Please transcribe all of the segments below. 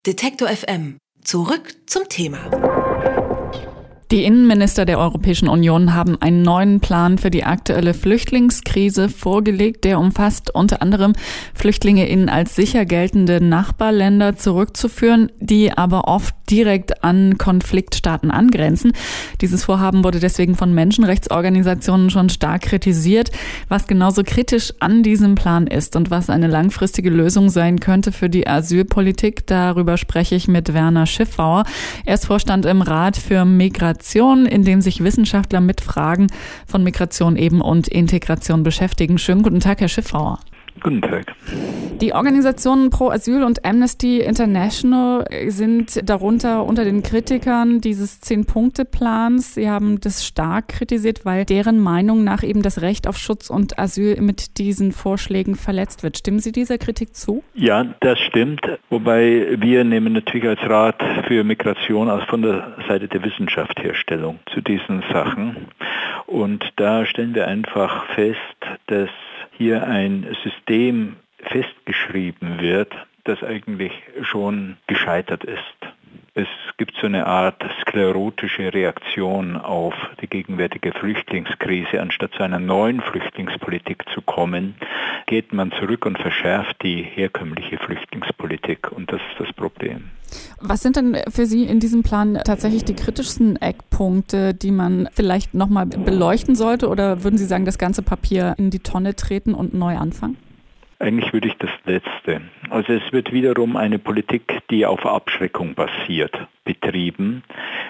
Detektor FM. Zurück zum Thema. Die Innenminister der Europäischen Union haben einen neuen Plan für die aktuelle Flüchtlingskrise vorgelegt. Der umfasst unter anderem, Flüchtlinge in als sicher geltende Nachbarländer zurückzuführen, die aber oft direkt an Konfliktstaaten angrenzen. Dieses Vorhaben wurde deswegen von Menschenrechtsorganisationen schon stark kritisiert. Was genauso kritisch an diesem Plan ist und was eine langfristige Lösung sein könnte für die Asylpolitik, darüber spreche ich mit Werner Schiffauer. Er ist Vorstand im Rat für Migration, in dem sich Wissenschaftler mit Fragen von Migration eben und Integration beschäftigen. Schönen guten Tag, Herr Schiffauer. Guten Tag. Die Organisationen Pro Asyl und Amnesty International sind darunter unter den Kritikern dieses 10-Punkte-Plans. Sie haben das stark kritisiert, weil deren Meinung nach eben das Recht auf Schutz und Asyl mit diesen Vorschlägen verletzt wird. Stimmen Sie dieser Kritik zu? Ja, das stimmt. Wobei wir nehmen natürlich als Rat für Migration aus von der Seite der Wissenschaft her Stellung zu diesen Sachen. Und da stellen wir einfach fest, dass hier ein System festgeschrieben wird, das eigentlich schon gescheitert ist. Es gibt so eine Art sklerotische Reaktion auf die gegenwärtige Flüchtlingskrise. Anstatt zu einer neuen Flüchtlingspolitik zu kommen, geht man zurück und verschärft die herkömmliche Flüchtlingspolitik. Und das ist das Problem. Was sind denn für Sie in diesem Plan tatsächlich die kritischsten Eckpunkte, die man vielleicht nochmal beleuchten sollte? Oder würden Sie sagen, das ganze Papier in die Tonne treten und neu anfangen? Eigentlich würde ich das Letzte. Also es wird wiederum eine Politik, die auf Abschreckung basiert, betrieben.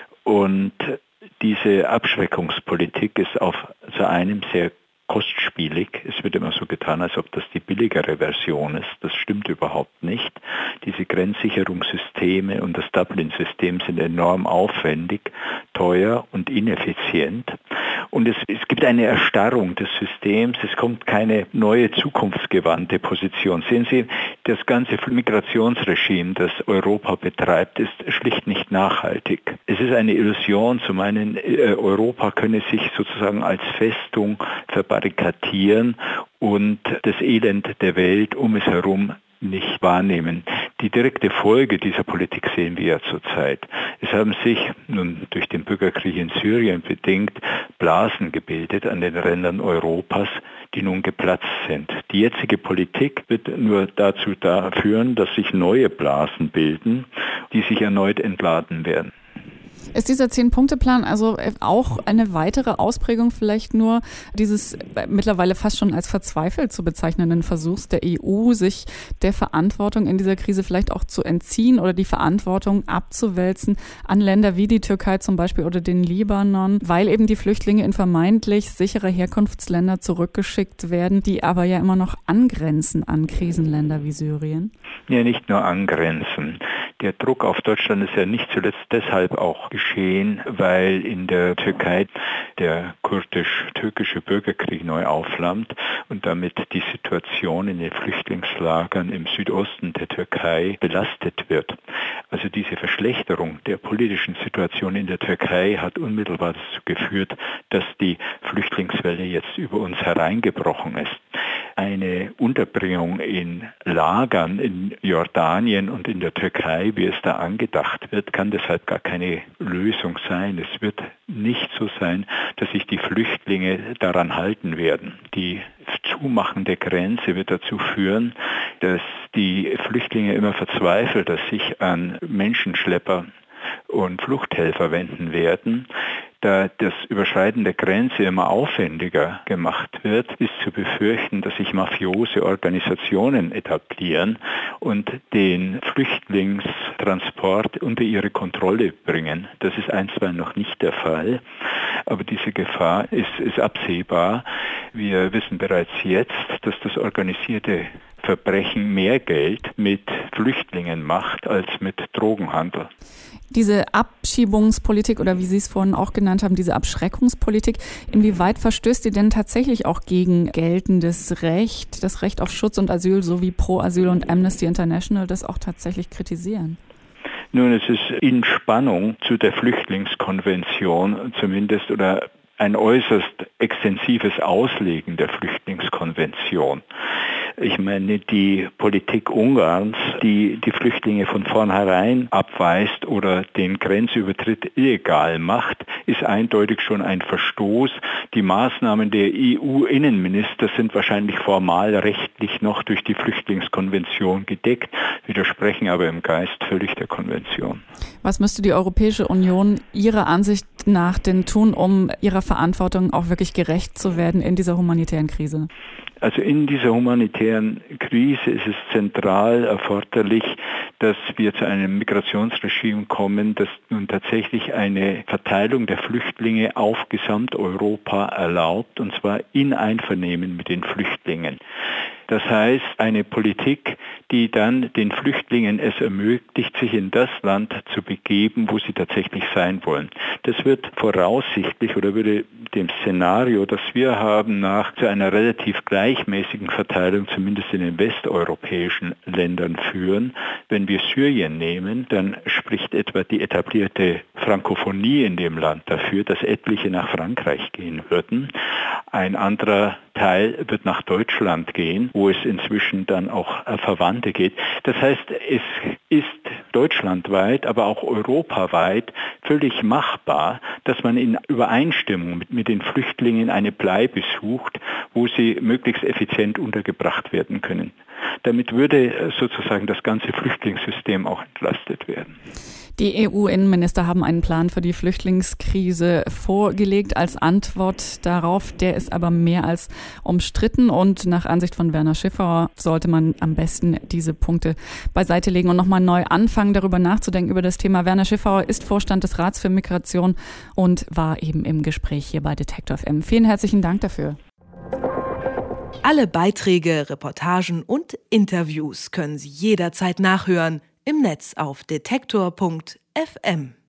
Und diese Abschreckungspolitik ist auf zu einem sehr kostspielig. Es wird immer so getan, als ob das die billigere Version ist. Das stimmt überhaupt nicht. Diese Grenzsicherungssysteme und das Dublin-System sind enorm aufwendig, teuer und ineffizient. Und es gibt eine Erstarrung des Systems. Es kommt keine neue zukunftsgewandte Position. Sehen Sie, das ganze Migrationsregime, das Europa betreibt, ist schlicht nicht nachhaltig. Es ist eine Illusion zu meinen, Europa könne sich sozusagen als Festung verbarrikadieren und das Elend der Welt um es herum nicht wahrnehmen. Die direkte Folge dieser Politik sehen wir ja zurzeit. Es haben sich nun durch den Bürgerkrieg in Syrien bedingt Blasen gebildet an den Rändern Europas, die nun geplatzt sind. Die jetzige Politik wird nur dazu führen, dass sich neue Blasen bilden, die sich erneut entladen werden. Ist dieser 10-Punkte-Plan also auch eine weitere Ausprägung vielleicht nur dieses mittlerweile fast schon als verzweifelt zu bezeichnenden Versuchs der EU, sich der Verantwortung in dieser Krise vielleicht auch zu entziehen oder die Verantwortung abzuwälzen an Länder wie die Türkei zum Beispiel oder den Libanon, weil eben die Flüchtlinge in vermeintlich sichere Herkunftsländer zurückgeschickt werden, die aber ja immer noch angrenzen an Krisenländer wie Syrien? Ja, nicht nur angrenzen. Der Druck auf Deutschland ist ja nicht zuletzt deshalb auch geschehen, weil in der Türkei der kurdisch-türkische Bürgerkrieg neu aufflammt und damit die Situation in den Flüchtlingslagern im Südosten der Türkei belastet wird. Also diese Verschlechterung der politischen Situation in der Türkei hat unmittelbar dazu geführt, dass die Flüchtlingswelle jetzt über uns hereingebrochen ist. Eine Unterbringung in Lagern in Jordanien und in der Türkei, wie es da angedacht wird, kann deshalb gar keine Lösung sein. Es wird nicht so sein, dass sich die Flüchtlinge daran halten werden. Die Zumachen der Grenze wird dazu führen, dass die Flüchtlinge immer verzweifelter sich an Menschenschlepper und Fluchthelfer wenden werden. Da das Überschreiten der Grenze immer aufwendiger gemacht wird, ist zu befürchten, dass sich mafiose Organisationen etablieren und den Flüchtlingstransport unter ihre Kontrolle bringen. Das ist einstweilen noch nicht der Fall, aber diese Gefahr ist absehbar. Wir wissen bereits jetzt, dass das organisierte Verbrechen mehr Geld mit Flüchtlingen macht als mit Drogenhandel. Diese Abschiebungspolitik oder wie Sie es vorhin auch genannt haben, diese Abschreckungspolitik, inwieweit verstößt die denn tatsächlich auch gegen geltendes Recht, das Recht auf Schutz und Asyl, so wie Pro Asyl und Amnesty International das auch tatsächlich kritisieren? Nun, es ist in Spannung zu der Flüchtlingskonvention zumindest oder ein äußerst extensives Auslegen der Flüchtlingskonvention. Ich meine, die Politik Ungarns, die die Flüchtlinge von vornherein abweist oder den Grenzübertritt illegal macht, ist eindeutig schon ein Verstoß. Die Maßnahmen der EU-Innenminister sind wahrscheinlich formal rechtlich noch durch die Flüchtlingskonvention gedeckt, widersprechen aber im Geist völlig der Konvention. Was müsste die Europäische Union Ihrer Ansicht nach denn tun, um ihrer Verantwortung auch wirklich gerecht zu werden in dieser humanitären Krise? Also in dieser humanitären Krise ist es zentral erforderlich, dass wir zu einem Migrationsregime kommen, das nun tatsächlich eine Verteilung der Flüchtlinge auf Gesamteuropa erlaubt, und zwar in Einvernehmen mit den Flüchtlingen. Das heißt, eine Politik, die dann den Flüchtlingen es ermöglicht, sich in das Land zu begeben, wo sie tatsächlich sein wollen. Das wird voraussichtlich oder würde dem Szenario, das wir haben, nach zu einer relativ gleichmäßigen Verteilung, zumindest in den westeuropäischen Ländern führen. Wenn wir Syrien nehmen, dann spricht etwa die etablierte Frankophonie in dem Land dafür, dass etliche nach Frankreich gehen würden. Ein anderer Teil wird nach Deutschland gehen, wo es inzwischen dann auch Verwandte geht. Das heißt, es ist deutschlandweit, aber auch europaweit völlig machbar, dass man in Übereinstimmung mit den Flüchtlingen eine Bleibe sucht, wo sie möglichst effizient untergebracht werden können. Damit würde sozusagen das ganze Flüchtlingssystem auch entlastet werden. Die EU-Innenminister haben einen Plan für die Flüchtlingskrise vorgelegt als Antwort darauf. Der ist aber mehr als umstritten und nach Ansicht von Werner Schiffer sollte man am besten diese Punkte beiseite legen und nochmal neu anfangen, darüber nachzudenken über das Thema. Werner Schiffer ist Vorstand des Rats für Migration und war eben im Gespräch hier bei Detektor FM. Vielen herzlichen Dank dafür. Alle Beiträge, Reportagen und Interviews können Sie jederzeit nachhören im Netz auf detektor.fm.